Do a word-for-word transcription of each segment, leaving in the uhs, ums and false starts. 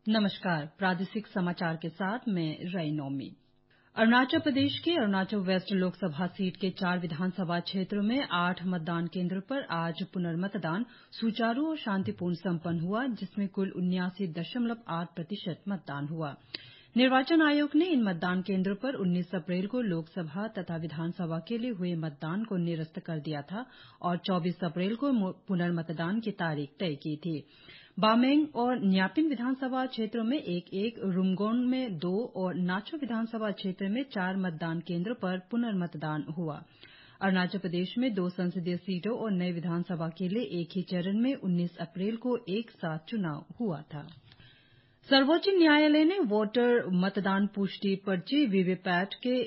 नमस्कार, प्रादेशिक समाचार के साथ मैं रई नोमी। अरुणाचल प्रदेश के अरुणाचल वेस्ट लोकसभा सीट के चार विधानसभा क्षेत्रों में आठ मतदान केंद्रों पर आज पुनर्मतदान सुचारू और शांतिपूर्ण संपन्न हुआ, जिसमें कुल उन्यासी दशमलव आठ प्रतिशत मतदान हुआ। निर्वाचन आयोग ने इन मतदान केंद्रों पर उन्नीस अप्रैल को लोकसभा तथा विधानसभा के लिए हुए मतदान को निरस्त कर दिया था और चौबीस अप्रैल को पुनर्मतदान की तारीख तय की थी। बामेंग और न्यापिन विधानसभा क्षेत्रों में एक एक, रुमगोंग में दो और नाचो विधानसभा क्षेत्र में चार मतदान केंद्रों पर पुनर्मतदान हुआ। अरुणाचल प्रदेश में दो संसदीय सीटों और नई विधानसभा के लिए एक ही चरण में उन्नीस अप्रैल को एक साथ चुनाव हुआ था। सर्वोच्च न्यायालय ने वोटर मतदान पुष्टि पर्ची वीवीपैट के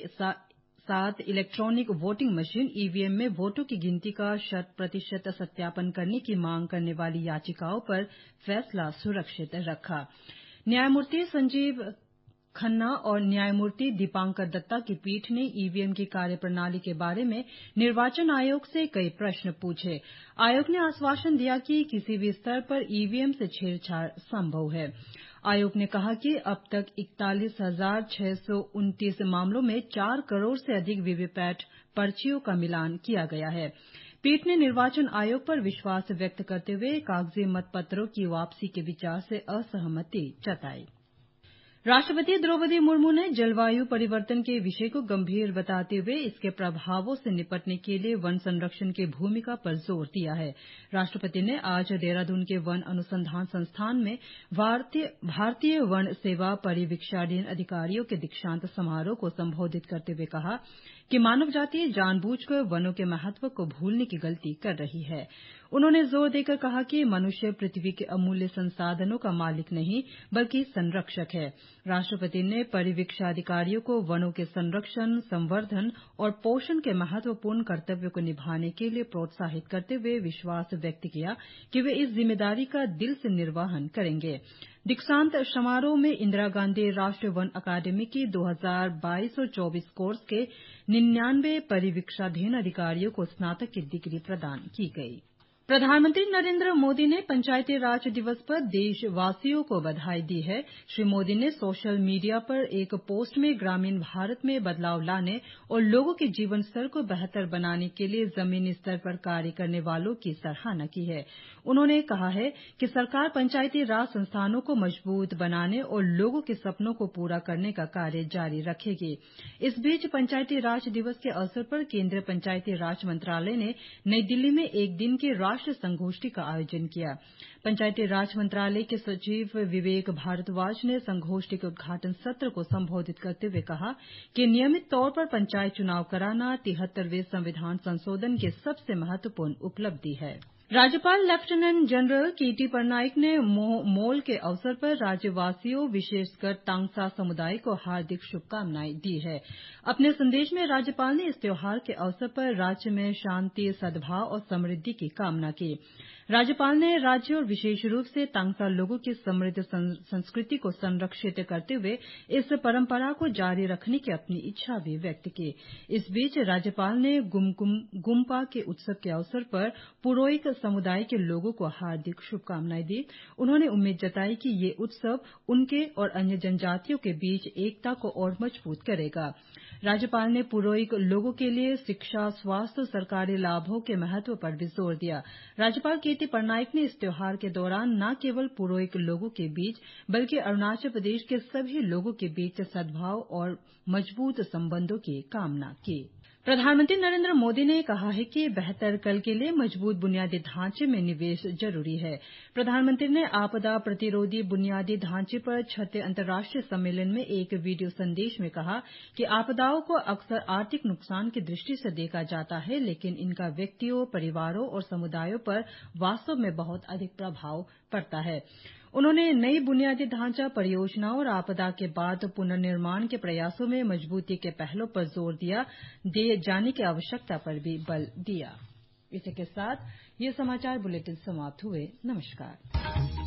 साथ इलेक्ट्रॉनिक वोटिंग मशीन ईवीएम में वोटों की गिनती का शत प्रतिशत सत्यापन करने की मांग करने वाली याचिकाओं पर फैसला सुरक्षित रखा। न्यायमूर्ति संजीव खन्ना और न्यायमूर्ति दीपांकर दत्ता की पीठ ने ईवीएम की कार्यप्रणाली के बारे में निर्वाचन आयोग से कई प्रश्न पूछे। आयोग ने आश्वासन दिया कि किसी भी स्तर पर ईवीएम से छेड़छाड़ संभव है। आयोग ने कहा कि अब तक इकतालीस हजार छह सौ उनतीस मामलों में चार करोड़ से अधिक वीवीपैट पर्चियों का मिलान किया गया है। पीठ ने निर्वाचन आयोग पर विश्वास व्यक्त करते हुए कागजी मतपत्रों की वापसी के विचार से असहमति जताई। राष्ट्रपति द्रौपदी मुर्मू ने जलवायु परिवर्तन के विषय को गंभीर बताते हुए इसके प्रभावों से निपटने के लिए वन संरक्षण की भूमिका पर जोर दिया है। राष्ट्रपति ने आज देहरादून के वन अनुसंधान संस्थान में भारतीय भारतीय वन सेवा परिवीक्षाधीन अधिकारियों के दीक्षांत समारोह को संबोधित करते हुए कहा कि मानव जाति जानबूझकर वनों के महत्व को भूलने की गलती कर रही है। उन्होंने जोर देकर कहा कि मनुष्य पृथ्वी के अमूल्य संसाधनों का मालिक नहीं बल्कि संरक्षक है। राष्ट्रपति ने परिवीक्षाधिकारियों को वनों के संरक्षण, संवर्धन और पोषण के महत्वपूर्ण कर्तव्य को निभाने के लिए प्रोत्साहित करते हुए विश्वास व्यक्त किया कि वे इस जिम्मेदारी का दिल से निर्वहन करेंगे। दीक्षांत समारोह में इंदिरा गांधी राष्ट्रीय वन अकादमी की दो हजार बाईस चौबीस कोर्स के निन्यानवे परिवीक्षाधीन अधिकारियों को स्नातक की डिग्री प्रदान की गई। प्रधानमंत्री नरेंद्र मोदी ने पंचायती राज दिवस पर देशवासियों को बधाई दी है। श्री मोदी ने सोशल मीडिया पर एक पोस्ट में ग्रामीण भारत में बदलाव लाने और लोगों के जीवन स्तर को बेहतर बनाने के लिए जमीनी स्तर पर कार्य करने वालों की सराहना की है। उन्होंने कहा है कि सरकार पंचायती राज संस्थानों को मजबूत बनाने और लोगों के सपनों को पूरा करने का कार्य जारी रखेगी। इस बीच पंचायती राज दिवस के अवसर पर केंद्रीय पंचायती राज मंत्रालय ने नई दिल्ली में एक दिन की राष्ट्रीय संगोष्ठी का आयोजन किया। पंचायती राज मंत्रालय के सचिव विवेक भारद्वाज ने संगोष्ठी के उद्घाटन सत्र को संबोधित करते हुए कहा कि नियमित तौर पर पंचायत चुनाव कराना तिहत्तरवें संविधान संशोधन की सबसे महत्वपूर्ण उपलब्धि है। राज्यपाल lieutenant general K T Patnaik ने मोल के अवसर पर राज्यवासियों विशेषकर तांगसा समुदाय को हार्दिक शुभकामनाएं दी है। अपने संदेश में राज्यपाल ने इस त्योहार के अवसर पर राज्य में शांति, सद्भाव और समृद्धि की कामना की। राज्यपाल ने राज्य और विशेष रूप से तांगसा लोगों की समृद्ध संस्कृति को संरक्षित करते हुए इस परंपरा को जारी रखने की अपनी इच्छा भी व्यक्त की। इस बीच राज्यपाल ने गुम्पा के उत्सव के अवसर पर पुरोइक समुदाय के लोगों को हार्दिक शुभकामनाएं दी। उन्होंने उम्मीद जताई कि ये उत्सव उनके और अन्य जनजातियों के बीच एकता को और मजबूत करेगा। राज्यपाल ने पुरोइक लोगों के लिए शिक्षा, स्वास्थ्य और सरकारी लाभों के महत्व पर भी जोर दिया। राज्यपाल के टी पटनायक ने इस त्योहार के दौरान न केवल पुरोइक लोगों के बीच बल्कि अरुणाचल प्रदेश के सभी लोगों के बीच सद्भाव और मजबूत संबंधों की कामना की। प्रधानमंत्री नरेंद्र मोदी ने कहा है कि बेहतर कल के लिए मजबूत बुनियादी ढांचे में निवेश जरूरी है। प्रधानमंत्री ने आपदा प्रतिरोधी बुनियादी ढांचे पर छठे अंतर्राष्ट्रीय सम्मेलन में एक वीडियो संदेश में कहा कि आपदाओं को अक्सर आर्थिक नुकसान की दृष्टि से देखा जाता है, लेकिन इनका व्यक्तियों, परिवारों और समुदायों पर वास्तव में बहुत अधिक प्रभाव पड़ता है। उन्होंने नई बुनियादी ढांचा परियोजनाओं और आपदा के बाद पुनर्निर्माण के प्रयासों में मजबूती के पहलों पर जोर दिया दिए जाने की आवश्यकता पर भी बल दिया। इसी के साथ ये समाचार बुलेटिन समाप्त हुए। नमस्कार।